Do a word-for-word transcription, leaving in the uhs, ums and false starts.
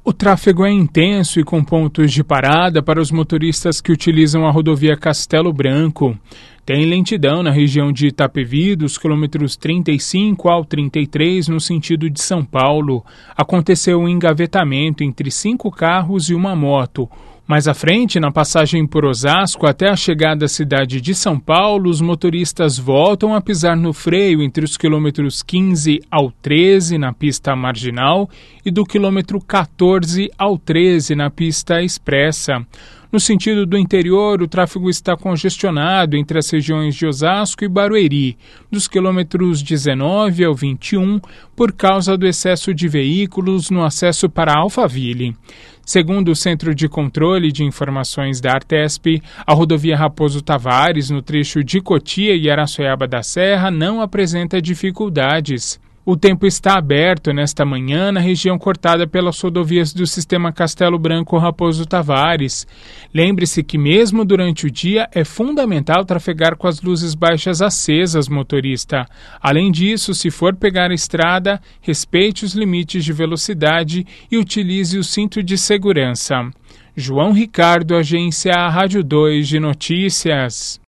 O tráfego é intenso e com pontos de parada para os motoristas que utilizam a rodovia Castelo Branco. Tem lentidão na região de Itapevi, dos quilômetros trinta e cinco ao trinta e três, no sentido de São Paulo. Aconteceu um engavetamento entre cinco carros e uma moto. Mais à frente, na passagem por Osasco até a chegada à cidade de São Paulo, os motoristas voltam a pisar no freio entre os quilômetros quinze ao treze na pista marginal e do quilômetro quatorze ao treze na pista expressa. No sentido do interior, o tráfego está congestionado entre as regiões de Osasco e Barueri, dos quilômetros dezenove ao vinte e um, por causa do excesso de veículos no acesso para Alphaville. Segundo o Centro de Controle de Informações da Artesp, a rodovia Raposo Tavares, no trecho de Cotia e Araçoiaba da Serra, não apresenta dificuldades. O tempo está aberto nesta manhã na região cortada pelas rodovias do sistema Castelo Branco-Raposo Tavares. Lembre-se que mesmo durante o dia é fundamental trafegar com as luzes baixas acesas, motorista. Além disso, se for pegar a estrada, respeite os limites de velocidade e utilize o cinto de segurança. João Ricardo, Agência Rádio dois de Notícias.